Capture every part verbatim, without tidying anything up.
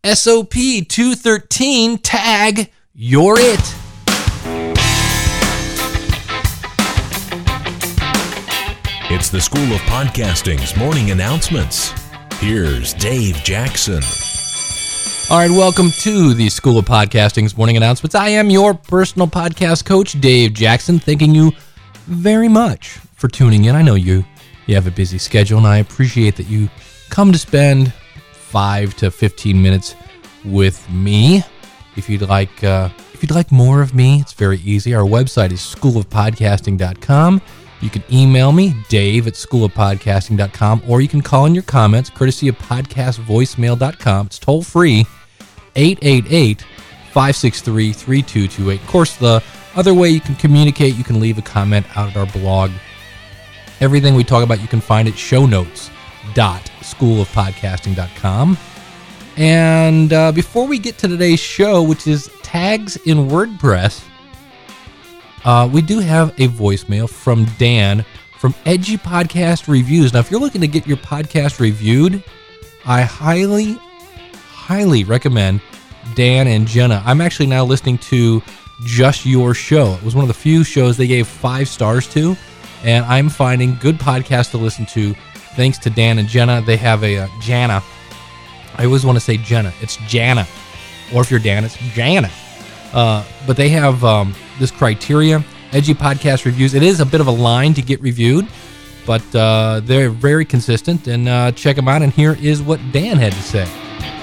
S O P two thirteen, tag, you're it. It's the School of Podcasting's morning announcements. Here's Dave Jackson. All right, welcome to the School of Podcasting's morning announcements. I am your personal podcast coach, Dave Jackson, thanking you very much for tuning in. I know you, you have a busy schedule, and I appreciate that you come to spend five to fifteen minutes with me. If you'd like, uh, if you'd like more of me, it's very easy. Our website is school of podcasting dot com. You can email me, Dave at school of podcasting dot com, or you can call in your comments, courtesy of podcast voicemail dot com. It's toll free, eight eight eight, five six three, three two two eight. Of course, the other way you can communicate, you can leave a comment out at our blog. Everything we talk about, you can find at show notes dot school of podcasting dot com. And uh, before we get to today's show, which is tags in WordPress, Uh, we do have a voicemail from Dan from Edgy Podcast Reviews. Now, if you're looking to get your podcast reviewed, I highly, highly recommend Dan and Jenna. I'm actually now listening to Just Your Show. It was one of the few shows they gave five stars to, and I'm finding good podcasts to listen to thanks to Dan and Jenna. They have a uh, Jana. I always want to say Jenna. It's Jana. Or if you're Dan, it's Jana. Uh, but they have um, this criteria, Edgy Podcast Reviews. It is a bit of a line to get reviewed, but uh, they're very consistent. And uh, check them out. And here is what Dan had to say.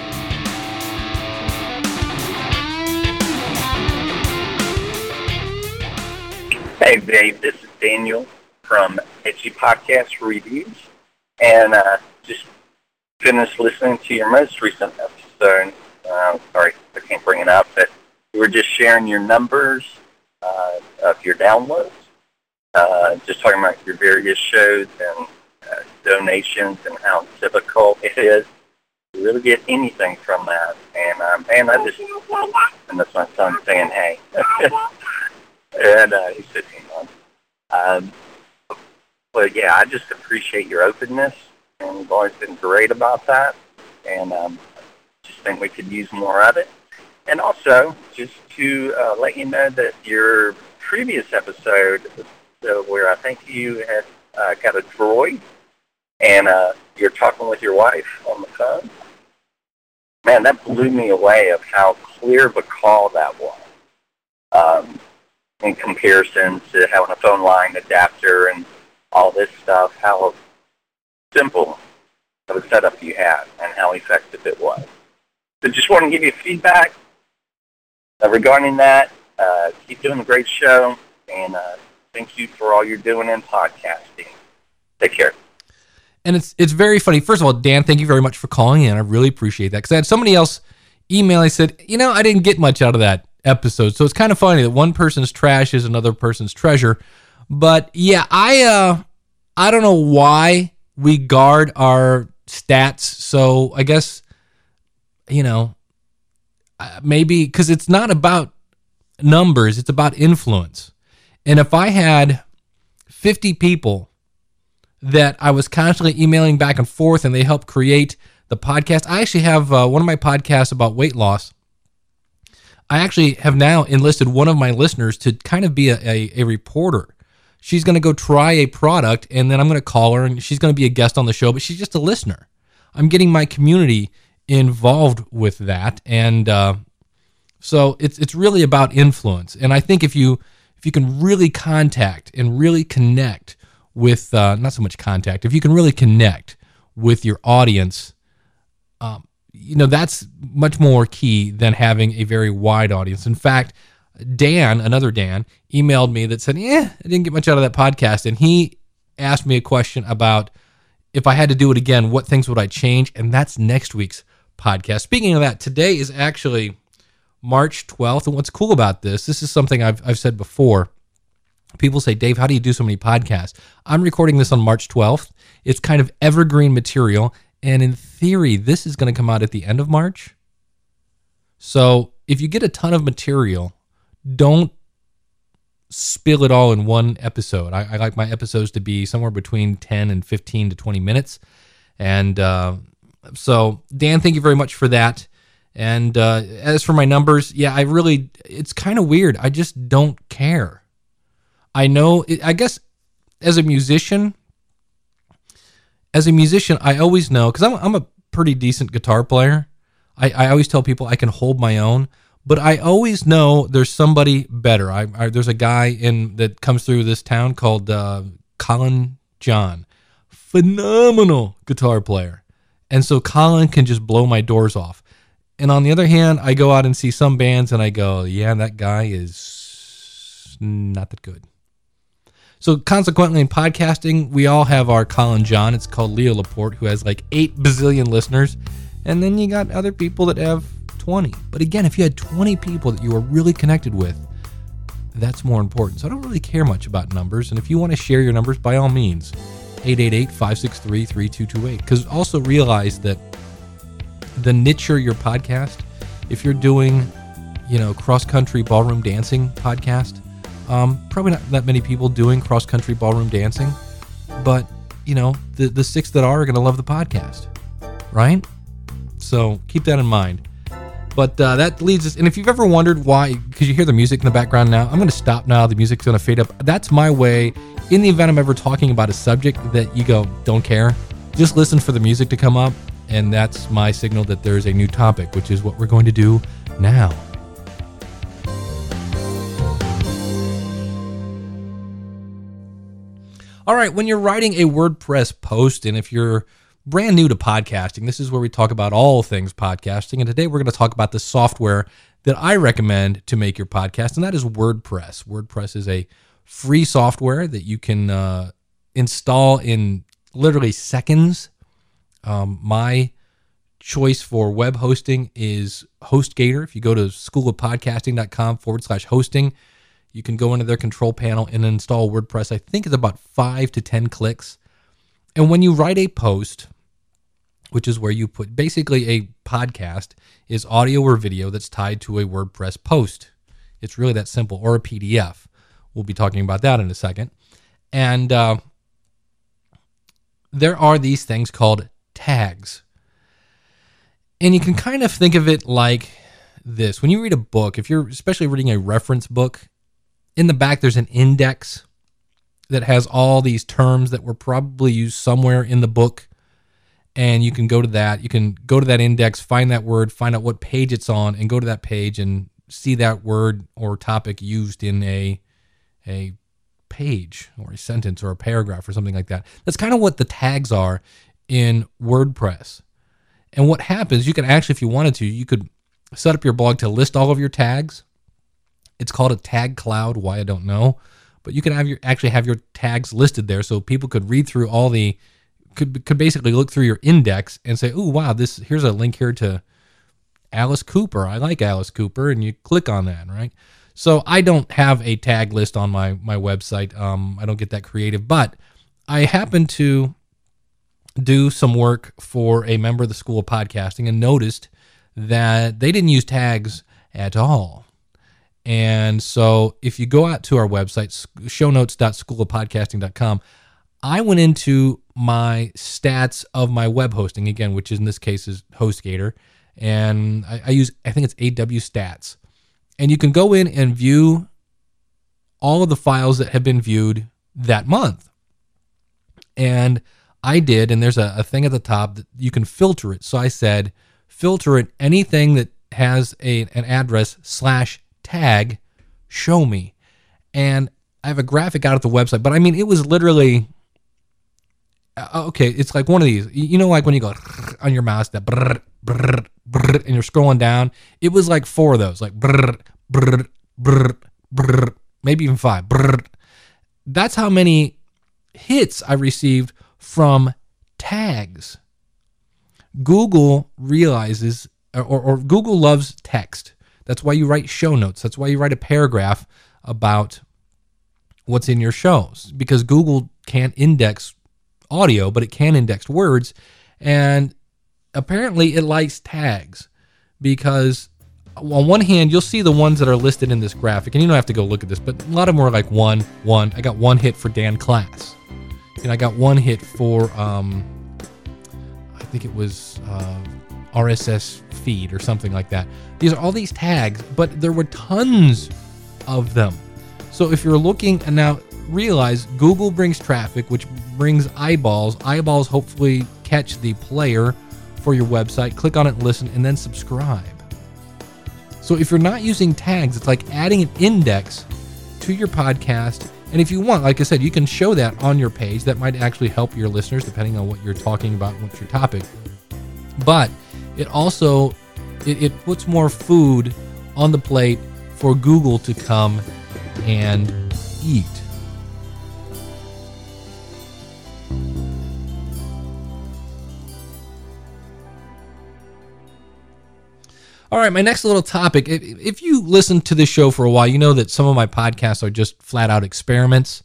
Hey, Dave. This is Daniel from Edgy Podcast Reviews. And uh, just finished listening to your most recent episode. Uh, sorry, I can't bring it up, but you were just sharing your numbers uh, of your downloads, uh, just talking about your various shows and uh, donations and how difficult it is to really get anything from that. And, um, man, I just, and that's my son saying, hey. and uh, he's fifteen months. Um, but, yeah, I just appreciate your openness, and you've always been great about that. And um, just think we could use more of it. And also, just to uh, let you know that your previous episode, uh, where I think you had uh, got a droid, and uh, you're talking with your wife on the phone, man, that blew me away of how clear of a call that was um, in comparison to having a phone line adapter and all this stuff, how simple of a setup you had and how effective it was. So just want to give you feedback. Uh, regarding that, uh, keep doing a great show, and uh, thank you for all you're doing in podcasting. Take care. And it's it's very funny. First of all, Dan, thank you very much for calling in. I really appreciate that, because I had somebody else email. I said, you know, I didn't get much out of that episode, so it's kind of funny that one person's trash is another person's treasure. But yeah, I uh, I don't know why we guard our stats. So I guess, you know. Uh, maybe because it's not about numbers, it's about influence. And if I had fifty people that I was constantly emailing back and forth and they helped create the podcast. I actually have uh, one of my podcasts about weight loss. I actually have now enlisted one of my listeners to kind of be a, a, a reporter. She's going to go try a product, and then I'm going to call her, and she's going to be a guest on the show, but she's just a listener. I'm getting my community involved with that, and uh, so it's it's really about influence. And I think if you if you can really contact and really connect with uh, not so much contact, if you can really connect with your audience, um, you know that's much more key than having a very wide audience. In fact, Dan, another Dan, emailed me that said, "Yeah, I didn't get much out of that podcast," and he asked me a question about if I had to do it again, what things would I change? And that's next week's podcast. Speaking of that, today is actually March twelfth, and what's cool about this, this is something I've I've said before. People say, Dave, how do you do so many podcasts? I'm recording this on March twelfth. It's kind of evergreen material, and in theory, this is going to come out at the end of March. So if you get a ton of material, don't spill it all in one episode. I, I like my episodes to be somewhere between ten and fifteen to twenty minutes. And uh, so, Dan, thank you very much for that. And uh, as for my numbers, yeah, I really, it's kind of weird. I just don't care. I know, I guess as a musician, as a musician, I always know, because I'm, I'm a pretty decent guitar player. I, I always tell people I can hold my own, but I always know there's somebody better. I, I There's a guy in that comes through this town called uh, Colin John. Phenomenal guitar player. And so Colin can just blow my doors off. And on the other hand, I go out and see some bands and I go, yeah, that guy is not that good. So consequently, in podcasting, we all have our Colin John. It's called Leo Laporte, who has like eight bazillion listeners. And then you got other people that have twenty. But again, if you had twenty people that you were really connected with, that's more important. So I don't really care much about numbers. And if you want to share your numbers, by all means, eight eight eight, five six three, three two two eight. Because also realize that the nicher your podcast, if you're doing, you know, cross-country ballroom dancing podcast, um, probably not that many people doing cross-country ballroom dancing, but, you know, the, the six that are, are going to love the podcast, right? So keep that in mind. But uh, that leads us, and if you've ever wondered why, because you hear the music in the background now, I'm going to stop now. The music's going to fade up. That's my way, in the event I'm ever talking about a subject that you go, don't care, just listen for the music to come up. And that's my signal that there's a new topic, which is what we're going to do now. All right, when you're writing a WordPress post, and if you're brand new to podcasting, this is where we talk about all things podcasting. And today we're going to talk about the software that I recommend to make your podcast, and that is WordPress. WordPress is a free software that you can uh, install in literally seconds. Um, my choice for web hosting is HostGator. If you go to schoolofpodcasting.com forward slash hosting, you can go into their control panel and install WordPress. I think it's about five to ten clicks. And when you write a post, which is where you put basically a podcast is audio or video that's tied to a WordPress post. It's really that simple, or a P D F. We'll be talking about that in a second. And uh, there are these things called tags. And you can kind of think of it like this. When you read a book, if you're especially reading a reference book, in the back there's an index that has all these terms that were probably used somewhere in the book. And you can go to that. You can go to that index, find that word, find out what page it's on, and go to that page and see that word or topic used in a, a page or a sentence or a paragraph or something like that. That's kind of what the tags are in WordPress. And what happens, you can actually, if you wanted to, you could set up your blog to list all of your tags. It's called a tag cloud. Why, I don't know. But you can have your actually have your tags listed there, so people could read through all the, could could basically look through your index and say, oh, wow, this here's a link here to Alice Cooper. I like Alice Cooper, and you click on that, right? So I don't have a tag list on my, my website. Um, I don't get that creative, but I happen to do some work for a member of the School of Podcasting and noticed that they didn't use tags at all. And so if you go out to our website, show notes dot school of podcasting dot com, I went into my stats of my web hosting, again, which in this case is HostGator, and I, I use, I think it's A W Stats. And you can go in and view all of the files that have been viewed that month. And I did, and there's a, a thing at the top that you can filter it. So I said, filter it, anything that has a an address slash tag, show me. And I have a graphic out at the website, but I mean, it was literally, uh, okay, it's like one of these, you know, like when you go on your mouse, that brrr, brrr, brrr, and you're scrolling down, it was like four of those, like brrr, brrr, brrr, brrr, maybe even five. Brrr. That's how many hits I received from tags. Google realizes, or, or Google loves text. That's why you write show notes. That's why you write a paragraph about what's in your shows, because Google can't index audio, but it can index words. And apparently it likes tags because on one hand, you'll see the ones that are listed in this graphic, and you don't have to go look at this, but a lot of them are like one, one. I got one hit for Dan Class. And I got one hit for, um, I think it was uh, R S S feed or something like that. These are all these tags, but there were tons of them. So if you're looking, and now realize Google brings traffic, which brings eyeballs. Eyeballs hopefully catch the player for your website. Click on it and listen, and then subscribe. So if you're not using tags, it's like adding an index to your podcast. And if you want, like I said, you can show that on your page. That might actually help your listeners, depending on what you're talking about and what's your topic. But it also, it, it puts more food on the plate for Google to come and eat. All right, my next little topic. If you listen to this show for a while, you know that some of my podcasts are just flat out experiments.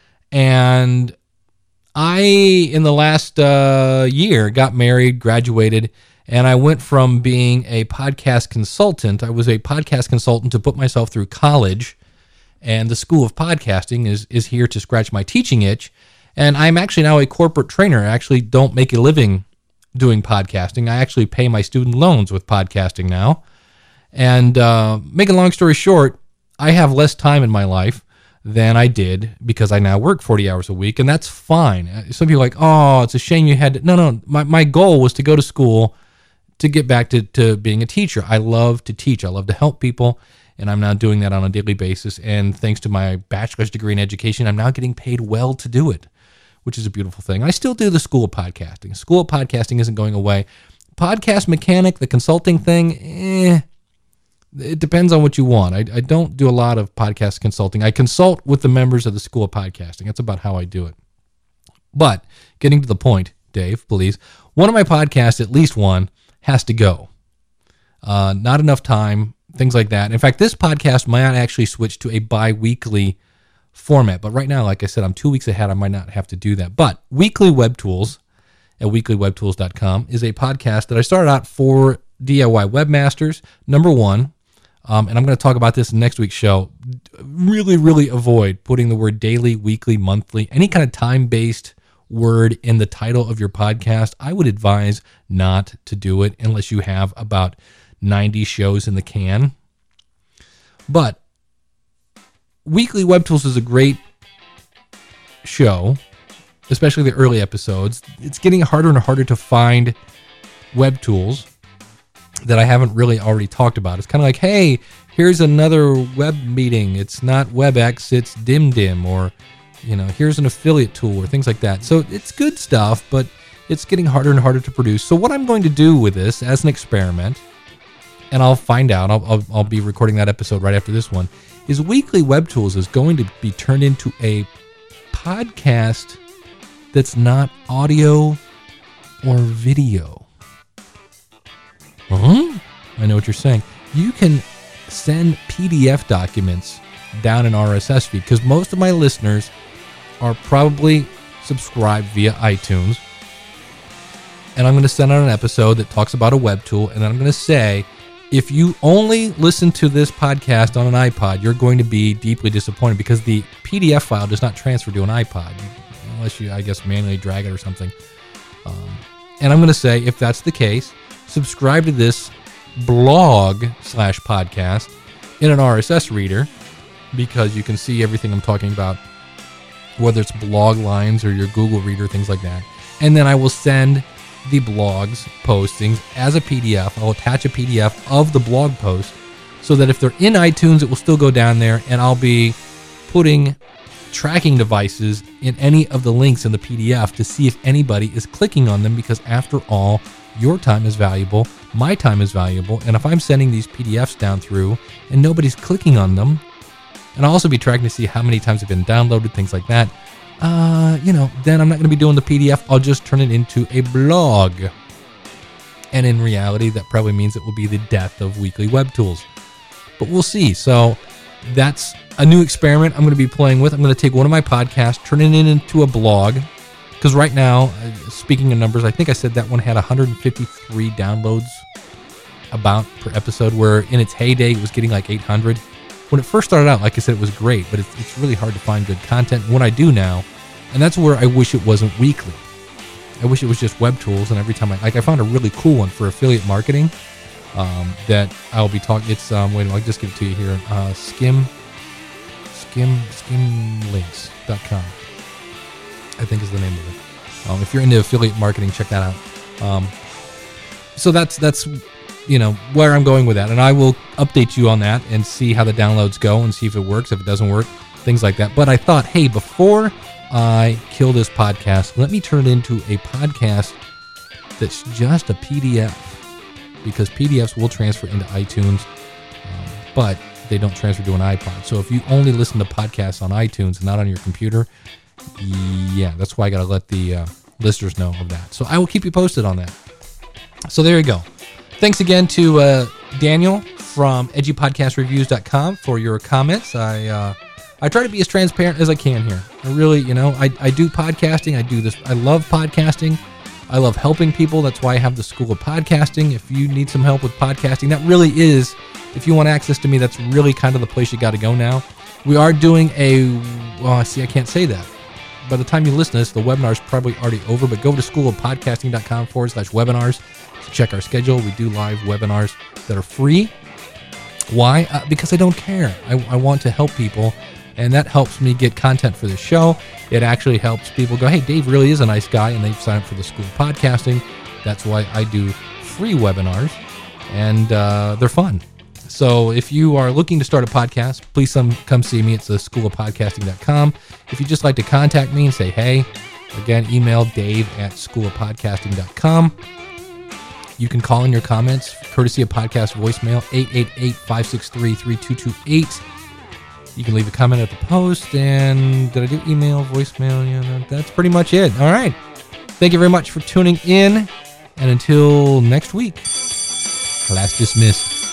And I, in the last uh, year, got married, graduated, and I went from being a podcast consultant. I was a podcast consultant to put myself through college, and the School of Podcasting is, is here to scratch my teaching itch. And I'm actually now a corporate trainer. I actually don't make a living doing podcasting. I actually pay my student loans with podcasting now. And uh, make a long story short, I have less time in my life than I did because I now work forty hours a week, and that's fine. Some people are like, oh, it's a shame you had to. No, no, my, my goal was to go to school to get back to, to being a teacher. I love to teach. I love to help people, and I'm now doing that on a daily basis. And thanks to my bachelor's degree in education, I'm now getting paid well to do it, which is a beautiful thing. I still do the School of Podcasting. School of Podcasting isn't going away. Podcast Mechanic, the consulting thing, eh, it depends on what you want. I, I don't do a lot of podcast consulting. I consult with the members of the School of Podcasting. That's about how I do it. But getting to the point, Dave, please, one of my podcasts, at least one, has to go. Uh, not enough time, things like that. In fact, this podcast might actually switch to a bi-weekly format. But right now, like I said, I'm two weeks ahead. I might not have to do that. But Weekly Web Tools at weekly web tools dot com is a podcast that I started out for D I Y webmasters, number one. Um, and I'm going to talk about this in next week's show. Really, really avoid putting the word daily, weekly, monthly, any kind of time-based word in the title of your podcast. I would advise not to do it unless you have about ninety shows in the can. But Weekly Web Tools is a great show, especially the early episodes. It's getting harder and harder to find web tools that I haven't really already talked about. It's kind of like, hey, here's another web meeting. It's not WebEx, it's DimDim, or, you know, here's an affiliate tool or things like that. So it's good stuff, but it's getting harder and harder to produce. So what I'm going to do with this as an experiment, and I'll find out, I'll, I'll, I'll be recording that episode right after this one, is Weekly Web Tools is going to be turned into a podcast that's not audio or video. Huh? I know what you're saying. You can send P D F documents down an R S S feed, because most of my listeners are probably subscribed via iTunes. And I'm going to send out an episode that talks about a web tool, and I'm going to say, if you only listen to this podcast on an iPod, you're going to be deeply disappointed, because the P D F file does not transfer to an iPod, unless you, I guess, manually drag it or something. Um, and I'm going to say, if that's the case, subscribe to this blog slash podcast in an R S S reader, because you can see everything I'm talking about, whether it's blog lines or your Google Reader, things like that. And then I will send the blogs postings as a P D F. I'll attach a P D F of the blog post so that if they're in iTunes, it will still go down there, and I'll be putting tracking devices in any of the links in the P D F to see if anybody is clicking on them, because after all, your time is valuable, my time is valuable, and if I'm sending these P D Fs down through and nobody's clicking on them, and I'll also be tracking to see how many times they've been downloaded, things like that, uh, you know, then I'm not going to be doing the P D F. I'll just turn it into a blog. And in reality, that probably means it will be the death of Weekly Web Tools. But we'll see. So that's a new experiment I'm going to be playing with. I'm going to take one of my podcasts, turn it into a blog. Because right now, speaking of numbers, I think I said that one had one hundred fifty-three downloads about per episode, where in its heyday it was getting like eight hundred. When it first started out, like I said, it was great, but it's, it's really hard to find good content. What I do now, and that's where I wish it wasn't weekly. I wish it was just web tools, and every time I like, I found a really cool one for affiliate marketing um, that I'll be talking. It's um, wait, I'll just give it to you here. Uh, skim, skim, skimlinks dot com. I think is the name of it. Um, if you're into affiliate marketing, check that out. Um, so that's that's you know where I'm going with that, and I will update you on that and see how the downloads go and see if it works, if it doesn't work, things like that. But I thought, hey, before I kill this podcast, let me turn it into a podcast that's just a P D F, because P D Fs will transfer into iTunes, um, but they don't transfer to an iPod. So if you only listen to podcasts on iTunes and not on your computer, yeah, that's why I got to let the uh, listeners know of that. So I will keep you posted on that. So there you go. Thanks again to uh, Daniel from edgy podcast reviews dot com for your comments. I uh, I try to be as transparent as I can here. I really, you know, I, I do podcasting. I do this. I love podcasting. I love helping people. That's why I have the School of Podcasting. If you need some help with podcasting, that really is, if you want access to me, that's really kind of the place you got to go now. We are doing a, well, see, I can't say that. By the time you listen to this, the webinar is probably already over, but go to school of podcasting dot com forward slash webinars to check our schedule. We do live webinars that are free. Why? Uh, because I don't care. I, I want to help people. And that helps me get content for the show. It actually helps people go, hey, Dave really is a nice guy, and they've signed up for the School of Podcasting. That's why I do free webinars, and uh, they're fun. So if you are looking to start a podcast, please come, come see me. It's the school of podcasting dot com. If you'd just like to contact me and say, hey, again, email Dave at school of podcasting dot com. You can call in your comments, courtesy of podcast voicemail, eight eight eight, five six three, three two two eight. You can leave a comment at the post, and did I do email, voicemail? Yeah, that, that's pretty much it. All right. Thank you very much for tuning in, and until next week, class dismissed.